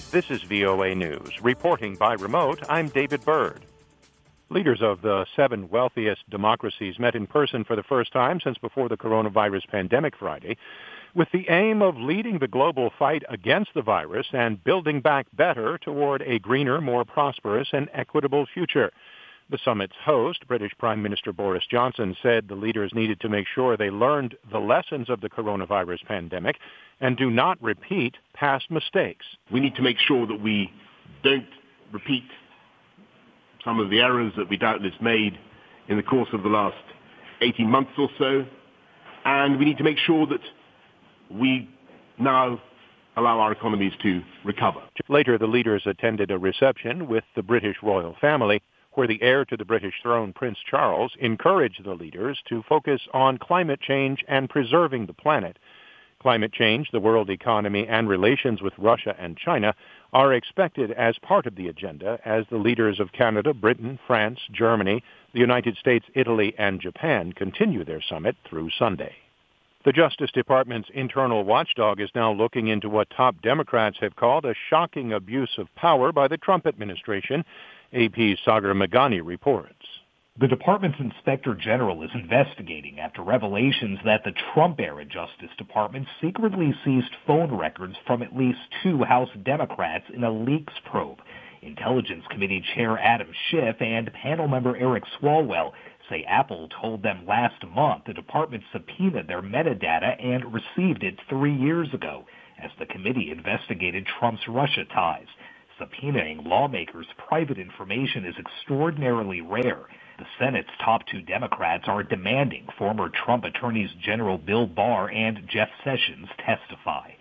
This is VOA News. Reporting by remote, I'm David Byrd. Leaders of the 7 wealthiest democracies met in person for the first time since before the coronavirus pandemic Friday, with the aim of leading the global fight against the virus and building back better toward a greener, more prosperous, and equitable future. The summit's host, British Prime Minister Boris Johnson, said the leaders needed to make sure they learned the lessons of the coronavirus pandemic and do not repeat past mistakes. We need to make sure that we don't repeat some of the errors that we doubtless made in the course of the last 18 months or so, and we need to make sure that we now allow our economies to recover. Later, the leaders attended a reception with the British royal family, where the heir to the British throne, Prince Charles, encouraged the leaders to focus on climate change and preserving the planet. Climate change, the world economy, and relations with Russia and China are expected as part of the agenda as the leaders of Canada, Britain, France, Germany, the United States, Italy, and Japan continue their summit through Sunday. The Justice Department's internal watchdog is now looking into what top Democrats have called a shocking abuse of power by the Trump administration. AP's Sagar Meghani reports. The department's inspector general is investigating after revelations that the Trump-era Justice Department secretly seized phone records from at least 2 House Democrats in a leaks probe. Intelligence Committee Chair Adam Schiff and panel member Eric Swalwell say Apple told them last month the department subpoenaed their metadata and received it 3 years ago as the committee investigated Trump's Russia ties. Subpoenaing lawmakers' private information is extraordinarily rare. The Senate's top 2 Democrats are demanding former Trump attorneys General Bill Barr and Jeff Sessions testify.